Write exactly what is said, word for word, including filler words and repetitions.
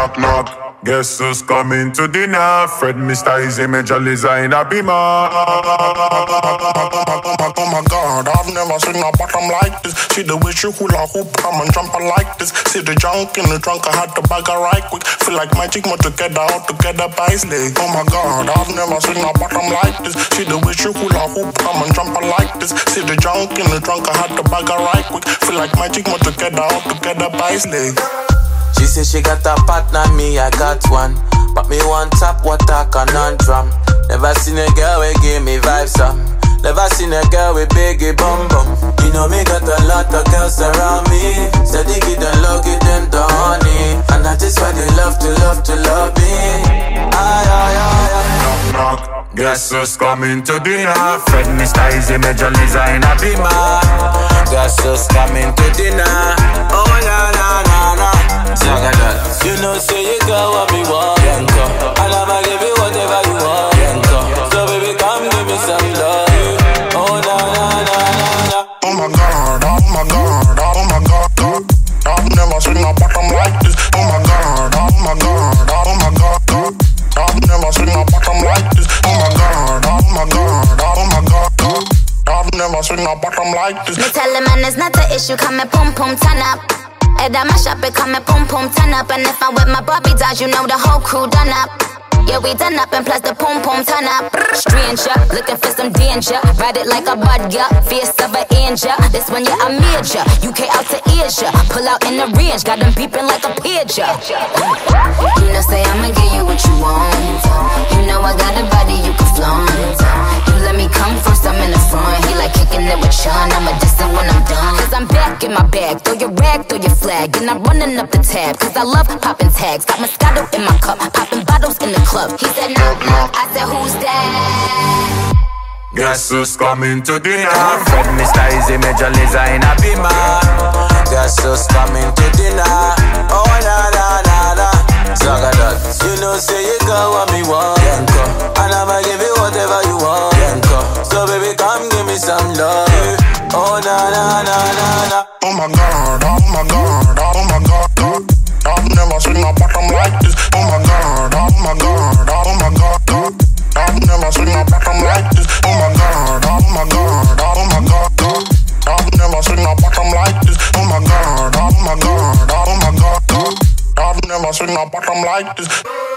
knock, knock. Guess who's coming to dinner? Fred, Mister Easy, Major Liza in a beamer. Oh my God, I've never seen a bottom like this. See the way she hula hoop, come and jump like this. See the junk in the trunk, I had to bag her right quick. Feel like magic, more together, all together by slay. Oh my God, I've never seen a bottom like this. See the way she hula hoop, come and jump like this. See the junk in the trunk, I had to bag her right quick. Feel like magic, more together, all together by slay. She say she got a partner, me I got one. But me want top water conundrum. Never seen a girl who give me vibes up. Never seen a girl with biggie bum bum. You know me got a lot of girls around me. Steady give them love, give them the honey. And that is why they love to love to love me. Aye, aye, aye, aye. Knock, knock. Guess who's coming to dinner? Fred, Mister Easy, Major Liza in a beamer. Guess who's coming to dinner? Oh na na na na. You know say you got what me want, Yanko. And I'ma give you whatever you want, Yanko. So baby come give me some love. Oh na na na na na. Oh my God, oh my God, oh my God, God. I've never seen a bottom like this. Oh my God, oh my God, oh my God, God. I've never seen a bottom like this. Oh my God, oh my God, oh my God, God. I've never seen a bottom like this. Me tell him man it's not an issue, come and pum pum turn up. Head at my shop, it come and pum pum turn up. And if I'm with my Barbie dolls, you know the whole crew done up. Yeah, we done up and plus the pum pum turn up. Stranger, looking for some danger. Ride it like a bud, yeah, fierce of an angel. This one, yeah, I major. U K out to Asia. Pull out in the range, got them beeping like a pager. You know, say I'ma give you what you want. You know I got a body you can flaunt. You let me come first, I'm in the front. He like kicking it with Sean, I'ma diss it when I'm done. Cause I'm back in my bag, throw your rag, throw your flag. And I'm running up the tab, cause I love popping tags. Got Moscato in my cup, popping bottles in the club. He said knock knock, I said who's that? Guess who's coming to dinner? Fred, Mister Easy, Major Liza in a beamer. Guess who's coming to dinner? Oh na na na na. Zagadot, you know say you got what me want, Yanko. And I'ma give you whatever you want, Yanko. So baby come give me some love. Oh na na na na na. Oh my God, oh my God, oh my God, God. I've never seen a bottom like this. Oh my God, oh my God, oh my God, God. I've never seen a bottom like this. Oh my God, oh my God, oh my God, God. I've never seen a bottom like this. Oh my God, oh my God, oh my God, God. I've never seen a bottom like this.